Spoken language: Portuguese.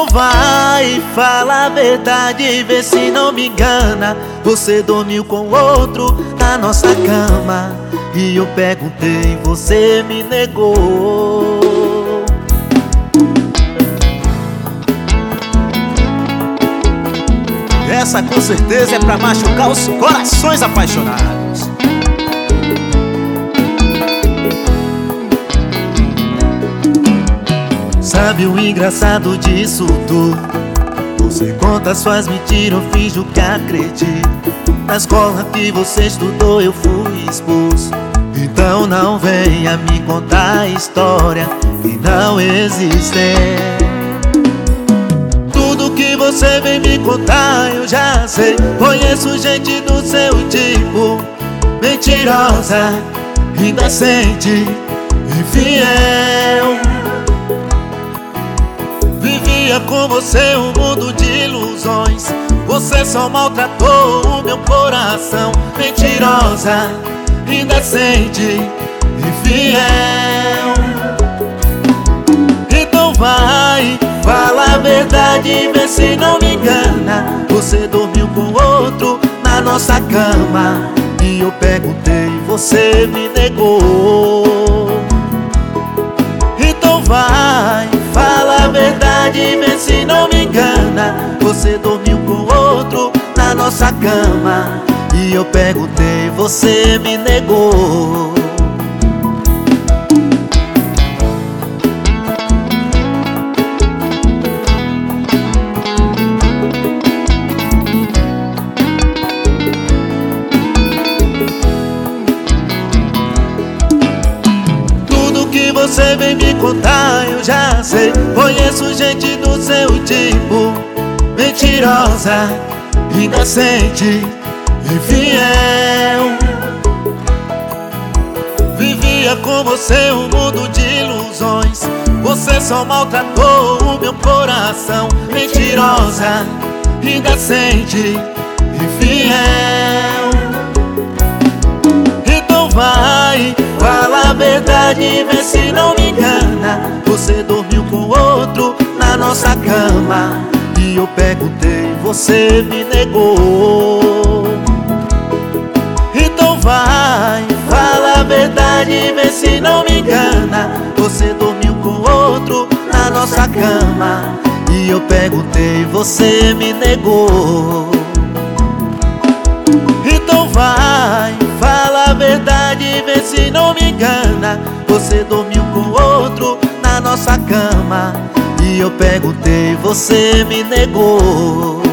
Então vai, fala a verdade, vê se não me engana. Você dormiu com outro na nossa cama e eu perguntei, você me negou. Essa com certeza é pra machucar os corações apaixonados. Sabe o engraçado disso tudo? Você conta suas mentiras, eu finjo que acredito. Na escola que você estudou eu fui expulso. Então não venha me contar história que não existem. Tudo que você vem me contar eu já sei. Conheço gente do seu tipo, mentirosa, indecente, infiel. Vivia com você um mundo de ilusões. Você só maltratou o meu coração. Mentirosa, indecente, infiel. Então vai, fala a verdade, vê se não me engana. Você dormiu com outro na nossa cama e eu perguntei, você me negou. Então vai, fala a verdade, vê se não me engana. Você dormiu com outro na nossa cama e eu perguntei, você me negou. Você vem me contar, eu já sei. Conheço gente do seu tipo, mentirosa, indecente, infiel. Vivia com você um mundo de ilusões. Você só maltratou o meu coração. Mentirosa, indecente, infiel. Então vai, fala a verdade, vê se não me engana. Você dormiu com outro na nossa cama e eu perguntei, você me negou. Então vai, fala a verdade, vê se não me engana. Você dormiu com outro na nossa cama e eu perguntei, você me negou. Então vai, fala a verdade, vê se não me engana. Você dormiu com outro na nossa cama e eu perguntei, você me negou.